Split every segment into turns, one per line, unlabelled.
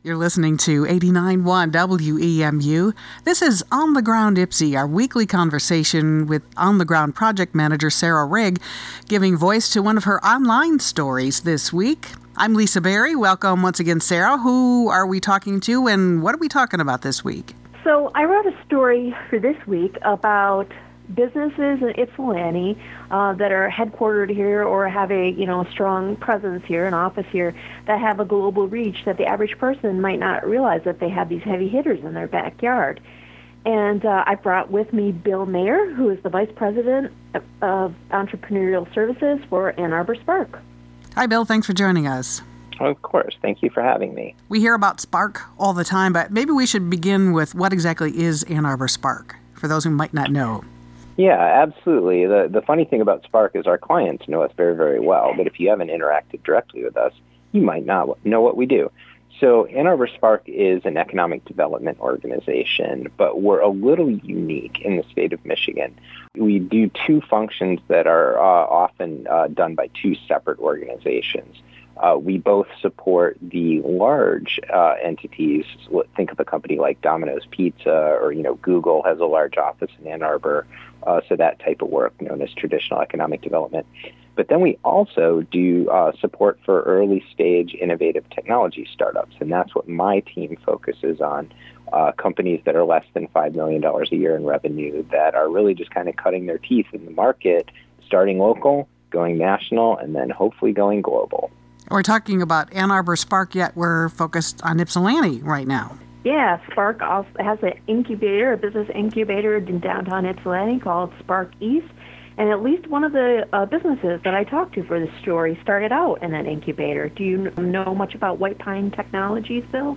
You're listening to 89.1 WEMU. This is On the Ground IPSI, our weekly conversation with On the Ground project manager Sarah Rigg, giving voice to one of her online stories this week. I'm Lisa Berry. Welcome once again, Sarah. Who are we talking to and what are we talking about this week?
So I wrote a story for this week about businesses in Ypsilanti that are headquartered here or have a strong presence here, an office here, that have a global reach that the average person might not realize that they have these heavy hitters in their backyard. And I brought with me Bill Mayer, who is the Vice President of Entrepreneurial Services for Ann Arbor Spark.
Hi, Bill. Thanks for joining us.
Of course. Thank you for having me.
We hear about Spark all the time, but maybe we should begin with what exactly is Ann Arbor Spark, for those who might not know.
Yeah, absolutely. The funny thing about Spark is our clients know us very, very well, but if you haven't interacted directly with us, you might not know what we do. So Ann Arbor Spark is an economic development organization, but we're a little unique in the state of Michigan. We do two functions that are often done by two separate organizations. We both support the large entities. Think of a company like Domino's Pizza or, Google has a large office in Ann Arbor. So that type of work known as traditional economic development. But then we also do support for early stage innovative technology startups. And that's what my team focuses on, companies that are less than $5 million a year in revenue that are really just kind of cutting their teeth in the market, starting local, going national, and then hopefully going global.
We're talking about Ann Arbor Spark, yet we're focused on Ypsilanti right now.
Yeah, Spark also has a business incubator in downtown Ypsilanti called Spark East. And at least one of the businesses that I talked to for this story started out in that incubator. Do you know much about White Pine Technologies, Bill?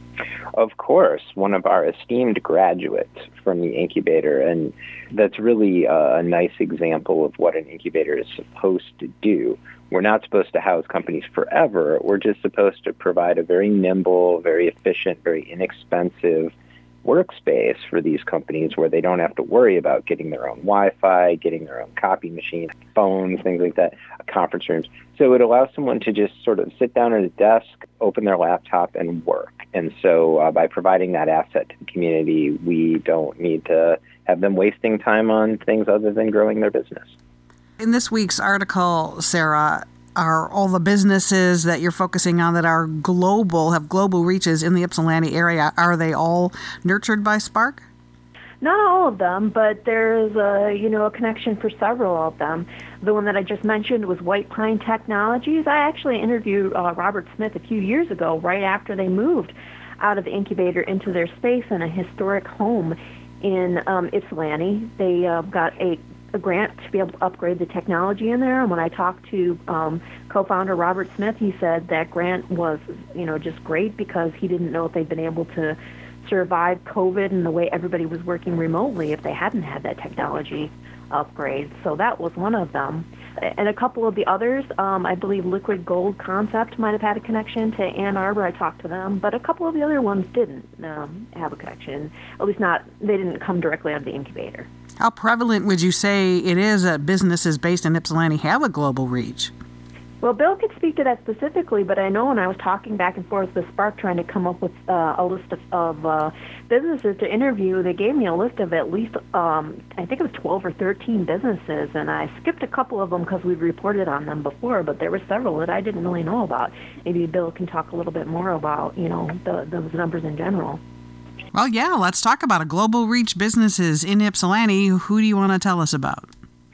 Of course, one of our esteemed graduates from the incubator, and that's really a nice example of what an incubator is supposed to do. We're not supposed to house companies forever. We're just supposed to provide a very nimble, very efficient, very inexpensive workspace for these companies where they don't have to worry about getting their own Wi-Fi, getting their own copy machine, phones, things like that, conference rooms. So it allows someone to just sort of sit down at a desk, open their laptop, and work. And so by providing that asset to the community, we don't need to have them wasting time on things other than growing their business.
In this week's article, Sarah, are all the businesses that you're focusing on that are global, have global reaches in the Ypsilanti area, are they all nurtured by Spark?
Not all of them, but there's a connection for several of them. The one that I just mentioned was White Pine Technologies. I actually interviewed Robert Smith a few years ago, right after they moved out of the incubator into their space in a historic home in Ypsilanti. They got a grant to be able to upgrade the technology in there. And when I talked to co-founder Robert Smith, he said that grant was, just great because he didn't know if they'd been able to survive COVID and the way everybody was working remotely if they hadn't had that technology upgrade. So that was one of them. And a couple of the others, I believe Liquid Gold Concept might have had a connection to Ann Arbor. I talked to them, but a couple of the other ones didn't have a connection. At least they didn't come directly out of the incubator.
How prevalent would you say it is that businesses based in Ypsilanti have a global reach?
Well, Bill could speak to that specifically, but I know when I was talking back and forth with Spark trying to come up with a list of businesses to interview, they gave me a list of at least, I think it was 12 or 13 businesses, and I skipped a couple of them because we've reported on them before, but there were several that I didn't really know about. Maybe Bill can talk a little bit more about, those numbers in general.
Well, yeah, let's talk about a global reach businesses in Ypsilanti. Who do you want to tell us about?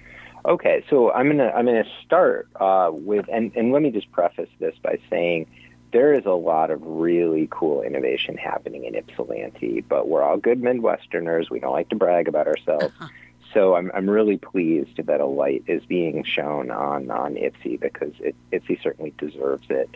Okay, so I'm gonna start with, and let me just preface this by saying there is a lot of really cool innovation happening in Ypsilanti, but we're all good Midwesterners. We don't like to brag about ourselves. So I'm really pleased that a light is being shown on IPSI because IPSI certainly deserves it.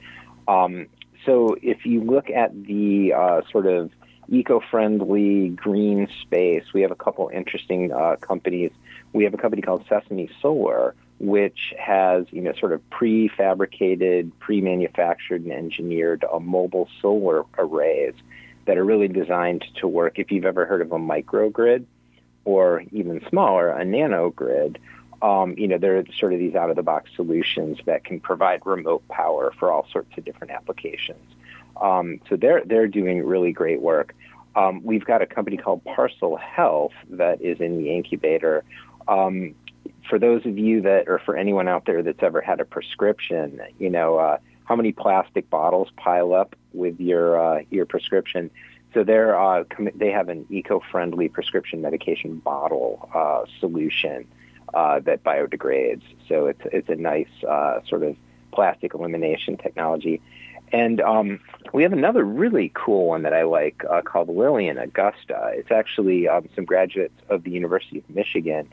So if you look at the sort of eco-friendly green space, we have a couple interesting companies. We have a company called Sesame Solar, which has, sort of prefabricated, pre-manufactured and engineered mobile solar arrays that are really designed to work. If you've ever heard of a microgrid or even smaller, a nanogrid, there are sort of these out-of-the-box solutions that can provide remote power for all sorts of different applications. So they're doing really great work. We've got a company called Parcel Health that is in the incubator. For those of you that, or for anyone out there that's ever had a prescription, how many plastic bottles pile up with your prescription? So they have an eco-friendly prescription medication bottle solution that biodegrades. So it's a nice sort of plastic elimination technology. And we have another really cool one that I like called Lillian Augusta. It's actually some graduates of the University of Michigan.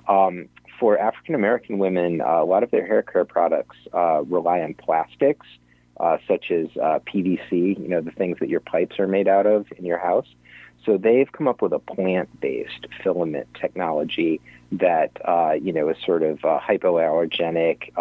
For African-American women, a lot of their hair care products rely on plastics, such as PVC, the things that your pipes are made out of in your house. So they've come up with a plant-based filament technology that, is sort of hypoallergenic,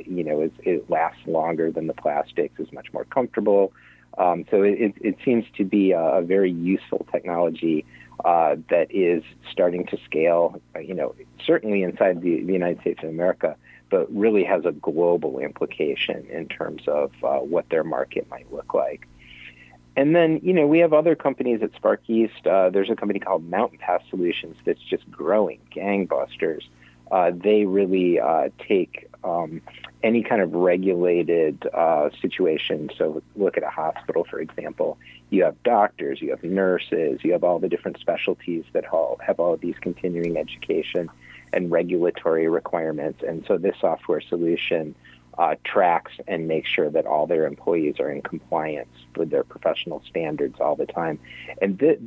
it lasts longer than the plastics, is much more comfortable. So it seems to be a very useful technology that is starting to scale, certainly inside the United States of America, but really has a global implication in terms of what their market might look like. And then, we have other companies at Spark East. There's a company called Mountain Pass Solutions that's just growing gangbusters. They really take any kind of regulated situation. So look at a hospital, for example. You have doctors, you have nurses, you have all the different specialties that have all of these continuing education and regulatory requirements. And so this software solution tracks and makes sure that all their employees are in compliance with their professional standards all the time. And this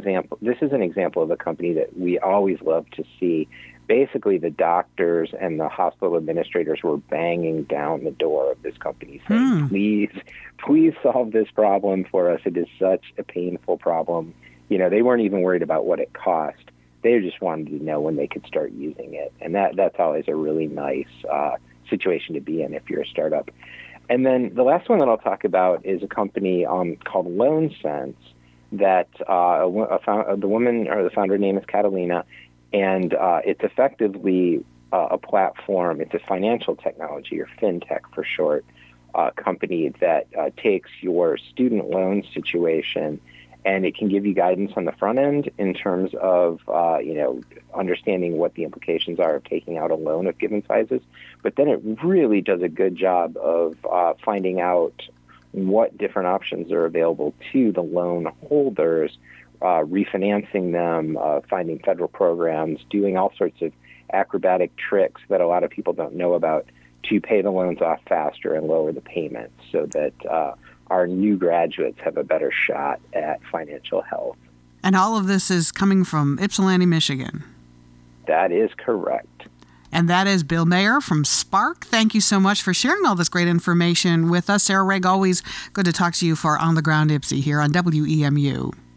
is an example of a company that we always love to see. Basically, the doctors and the hospital administrators were banging down the door of this company saying, please solve this problem for us. It is such a painful problem. They weren't even worried about what it cost. They just wanted to know when they could start using it. And that's always a really nice situation to be in if you're a startup. And then the last one that I'll talk about is a company called LoanSense that the woman or the founder name is Catalina, and it's effectively a platform. It's a financial technology, or fintech for short, company that takes your student loan situation, and it can give you guidance on the front end in terms of, understanding what the implications are of taking out a loan of given sizes. But then it really does a good job of finding out what different options are available to the loan holders, refinancing them, finding federal programs, doing all sorts of acrobatic tricks that a lot of people don't know about to pay the loans off faster and lower the payments so that our new graduates have a better shot at financial health.
And all of this is coming from Ypsilanti, Michigan.
That is correct.
And that is Bill Mayer from Spark. Thank you so much for sharing all this great information with us. Sarah Rigg, always good to talk to you for On the Ground Ypsi here on WEMU.